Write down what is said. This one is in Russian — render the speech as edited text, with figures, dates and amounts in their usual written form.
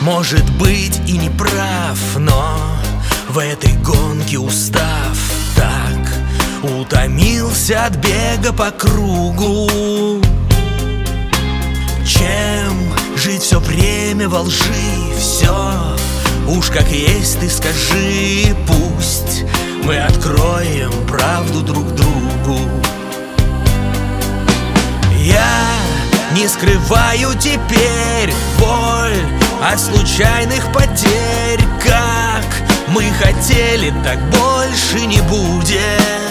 Может быть, и не прав, но в этой гонке устав так, утомился от бега по кругу. Чем жить все время во лжи, все уж как есть ты скажи. Пусть мы откроем правду друг другу. Я не скрываю теперь боль от случайных потерь. Как мы хотели, так больше не будет.